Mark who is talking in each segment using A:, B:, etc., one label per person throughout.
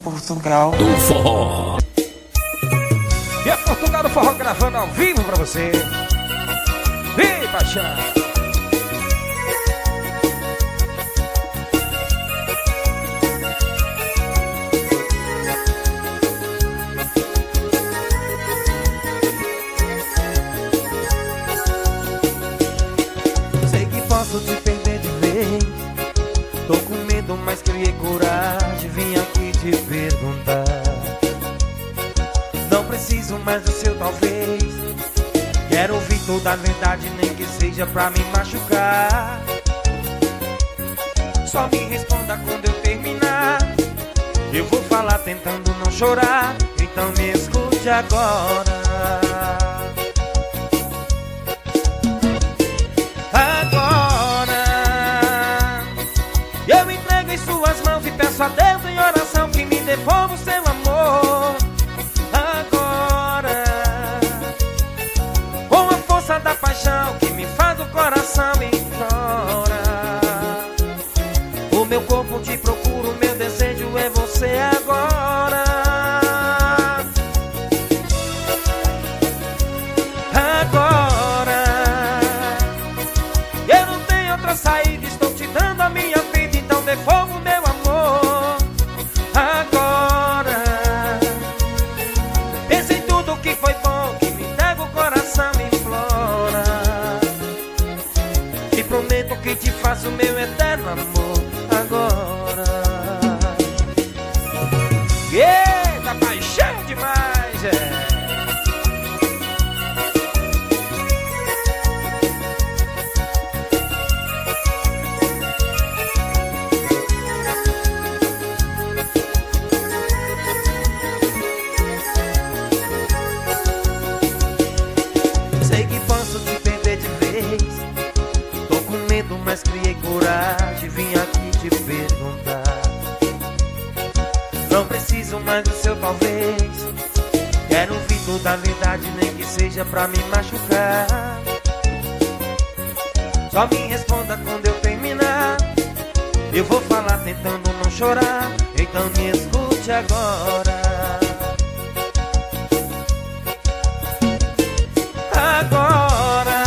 A: Portugal
B: do Forró.
C: E é Portugal do Forró gravando ao vivo pra você. Vem, paixão.
D: Sei que posso te perder de vez. Tô com medo, mas criei coragem. Vim aqui te perguntar. Não preciso mais do seu talvez. Quero ouvir toda a verdade, nem que seja pra me machucar. Só me responda quando eu terminar. Eu vou falar tentando não chorar. Então me escute agora. Agora eu me entrego em suas mãos e peço a Deus em oração que me devolva o seu amor. Agora, com a força da paixão que me faz o coração implorar. O meu corpo te procura, o meu desejo é você agora. Agora eu não tenho outra saída, estou te dando a minha vida, então devolva o meu amor. Agora pense em tudo que foi bom, que me nega o coração e implora. Te prometo que te faço o meu eterno amor. Agora eita, paixão demais, é. Sei que posso te perder de vez. Tô com medo, mas criei coragem. Vim aqui te perguntar. Não preciso mais do seu talvez. Quero ouvir toda a verdade, nem que seja pra me machucar. Só me responda quando eu terminar. Eu vou falar tentando não chorar. Então me escute agora. Agora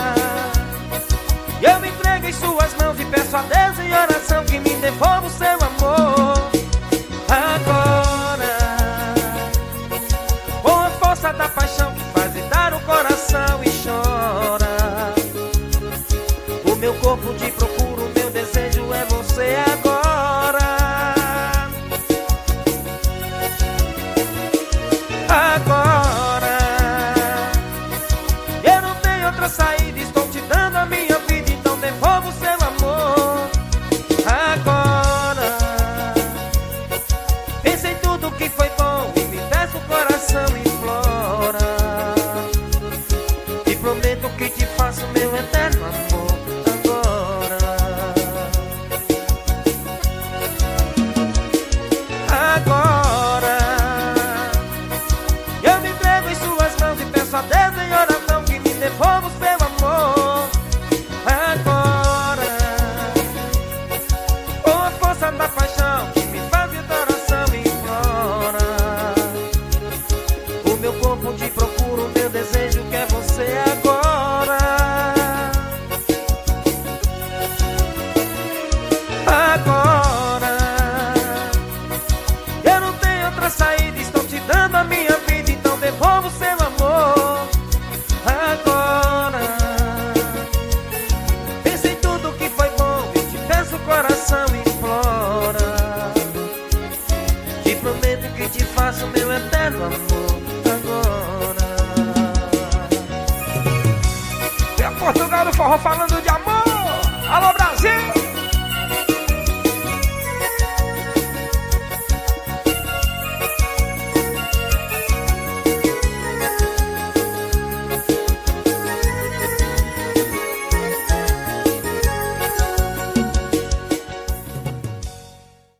D: eu me entrego em suas mãos e peço a Deus em oração que me devolva o seu amor. Agora, com a força da paixão que faz dar o coração e chora. O meu corpo te procura, o meu desejo é você agora. Agora eu não tenho outra saída, estou te dando a minha vida, então devolva o seu amor. Agora pense em tudo que foi bom e me desce o coração e implora. Te prometo que te faço meu eterno amor. Agora eu me entrego em suas mãos e peço a Deus em oração que me devolva o seu amor. Agora, com a força da paixão que me faz o coração implora. O meu corpo te procura, o meu desejo quer você agora. Agora eu não tenho outra saída, estou te dando a minha vida, então devolva o seu amor. Agora pense em tudo que foi bom e te peço o coração implora. Te prometo que te faço meu eterno amor. Agora
C: E é Portugal do Forró falando de amor. Alô, Brasil.